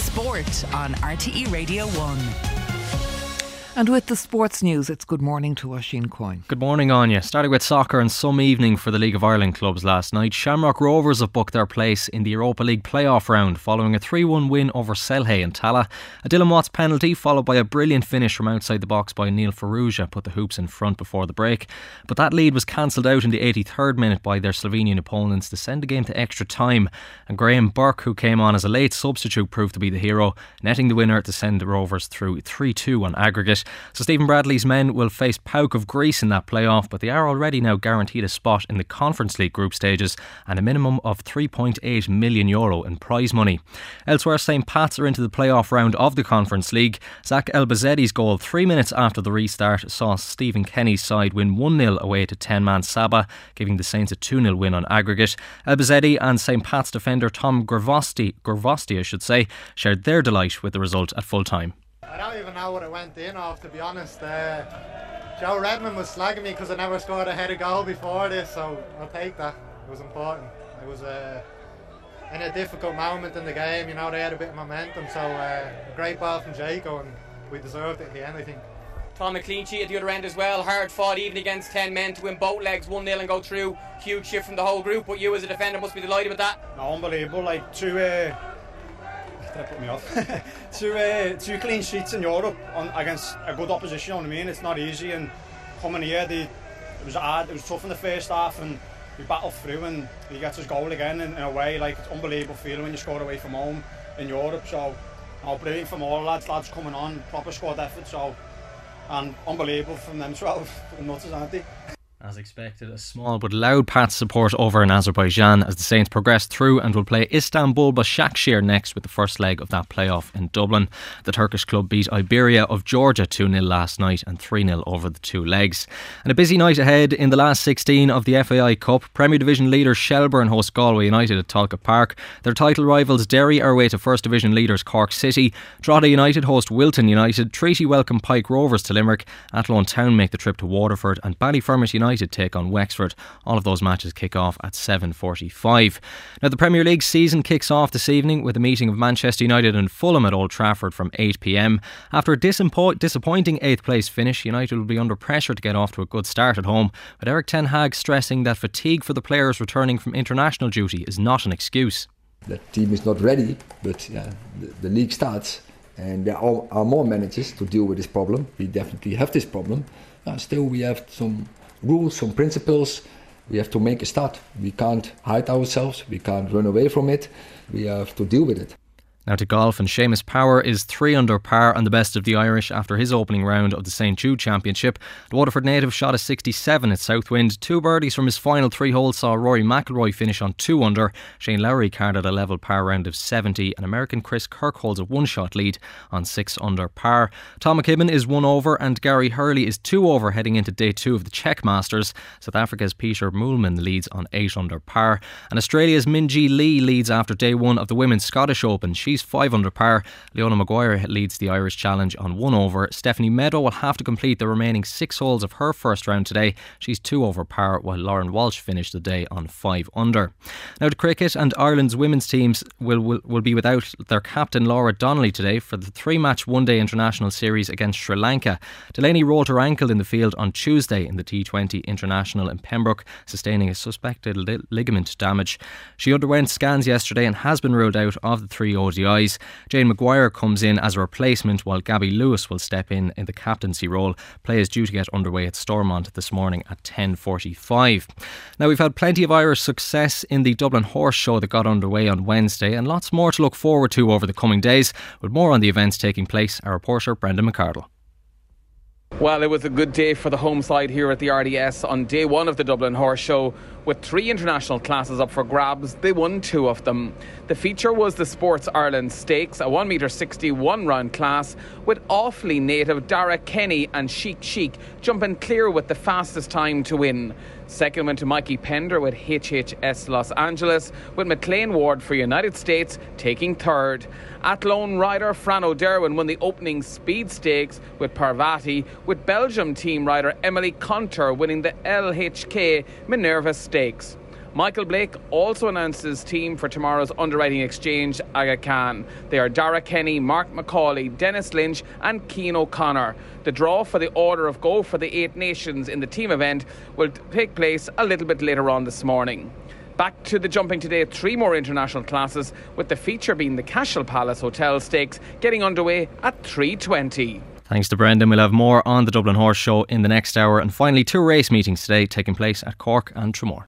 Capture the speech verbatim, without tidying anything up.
Sport on R T E Radio one. And with the sports news, it's good morning to Oisín Coyne. Good morning, Anya. Starting with soccer and some evening for the League of Ireland clubs last night. Shamrock Rovers have booked their place in the Europa League playoff round following a three one win over Selhay in Tala. A Dylan Watts penalty followed by a brilliant finish from outside the box by Neil Farrugia put the Hoops in front before the break. But that lead was cancelled out in the eighty-third minute by their Slovenian opponents to send the game to extra time. And Graham Burke, who came on as a late substitute, proved to be the hero, netting the winner to send the Rovers through three two on aggregate. So Stephen Bradley's men will face Pauk of Greece in that playoff, but they are already now guaranteed a spot in the Conference League group stages and a minimum of three point eight million euro in prize money. Elsewhere, Saint Pat's are into the playoff round of the Conference League. Zach Elbazedi's goal three minutes after the restart saw Stephen Kenny's side win one nil away to ten-man Saba, giving the Saints a two nil win on aggregate. Elbazedi and Saint Pat's defender Tom Gravosti, Gravosti I should say, shared their delight with the result at full time. I don't even know what it went in off, to be honest. Uh, Joe Redmond was slagging me because I never scored a header goal before this, so I'll take that. It was important. It was uh, in a difficult moment in the game, you know, they had a bit of momentum, so uh, a great ball from Jaco, and we deserved it at the end, I think. Tom, a clean sheet at the other end as well. Hard fought even against ten men to win both legs one nil and go through. Huge shift from the whole group, but you as a defender must be delighted with that. No, unbelievable. Like two uh, that put me off. two uh, two clean sheets in Europe on, against a good opposition. You know what I mean? It's not easy, and coming here, they, it was hard. It was tough in the first half, and we battled through, and he gets his goal again in, in a way. Like, it's unbelievable feeling when you score away from home in Europe. So, oh, brilliant from all lads. Lads coming on, proper squad effort. So, and unbelievable from them twelve nutters, aren't they? As expected, a small but loud Pats support over in Azerbaijan as the Saints progress through and will play Istanbul Başakşehir next with the first leg of that playoff in Dublin. The Turkish club beat Iberia of Georgia two nil last night and three nil over the two legs. And a busy night ahead in the last sixteen of the F A I Cup. Premier Division leaders Shelbourne host Galway United at Talcott Park. Their title rivals Derry are away to First Division leaders Cork City. Drogheda United host Wilton United. Treaty welcome Pike Rovers to Limerick. Athlone Town make the trip to Waterford, and Ballyfermot United take on Wexford. All of those matches kick off at seven forty-five. Now the Premier League season kicks off this evening with a meeting of Manchester United and Fulham at Old Trafford from eight p m. After a disimpo- disappointing eighth place finish, United will be under pressure to get off to a good start at home, but Eric Ten Hag stressing that fatigue for the players returning from international duty is not an excuse. The team is not ready, but yeah, the, the league starts and there are, are more managers to deal with this problem. We definitely have this problem. Uh, still we have some rules, some principles. We have to make a start. We can't hide ourselves. We can't run away from it. We have to deal with it. Now to golf, and Seamus Power is three under par on the best of the Irish after his opening round of the Saint Jude Championship. The Waterford native shot a sixty-seven at Southwind. Two birdies from his final three holes saw Rory McIlroy finish on two under. Shane Lowry carded a level par round of seventy, and American Chris Kirk holds a one-shot lead on six under par. Tom McKibben is one over, and Gary Hurley is two over heading into day two of the Czech Masters. South Africa's Peter Moolman leads on eight under par, and Australia's Minjee Lee leads after day one of the Women's Scottish Open. She's five under par. Leona Maguire leads the Irish Challenge on one over. Stephanie Meadow will have to complete the remaining six holes of her first round today. She's two over par, while Lauren Walsh finished the day on five under. Now to cricket, and Ireland's women's teams will, will, will be without their captain Laura Donnelly today for the three-match one-day international series against Sri Lanka. Delaney rolled her ankle in the field on Tuesday in the T twenty International in Pembroke, sustaining a suspected li- ligament damage. She underwent scans yesterday and has been ruled out of the three O D Is. Jane Maguire comes in as a replacement, while Gabby Lewis will step in in the captaincy role. Play is due to get underway at Stormont this morning at ten forty-five. Now, we've had plenty of Irish success in the Dublin Horse Show that got underway on Wednesday, and lots more to look forward to over the coming days. With more on the events taking place, our reporter Brendan McCardle. Well, it was a good day for the home side here at the R D S on day one of the Dublin Horse Show. With three international classes up for grabs, they won two of them. The feature was the Sports Ireland Stakes, a one metre sixty-one round class, with Awfully native Dara Kenny and Chic Chic jumping clear with the fastest time to win. Second went to Mikey Pender with H H S Los Angeles, with McLean Ward for United States taking third. Athlone rider Fran O'Derwin won the opening Speed Stakes with Parvati, with Belgium team rider Emily Conter winning the L H K Minerva Stakes. Michael Blake also announced his team for tomorrow's underwriting exchange, Aga Khan. They are Dara Kenny, Mark McCauley, Dennis Lynch and Cian O'Connor. The draw for the order of go for the Eight Nations in the team event will take place a little bit later on this morning. Back to the jumping today, three more international classes, with the feature being the Cashel Palace Hotel Stakes getting underway at three twenty. Thanks to Brendan. We'll have more on the Dublin Horse Show in the next hour. And finally, two race meetings today taking place at Cork and Tramore.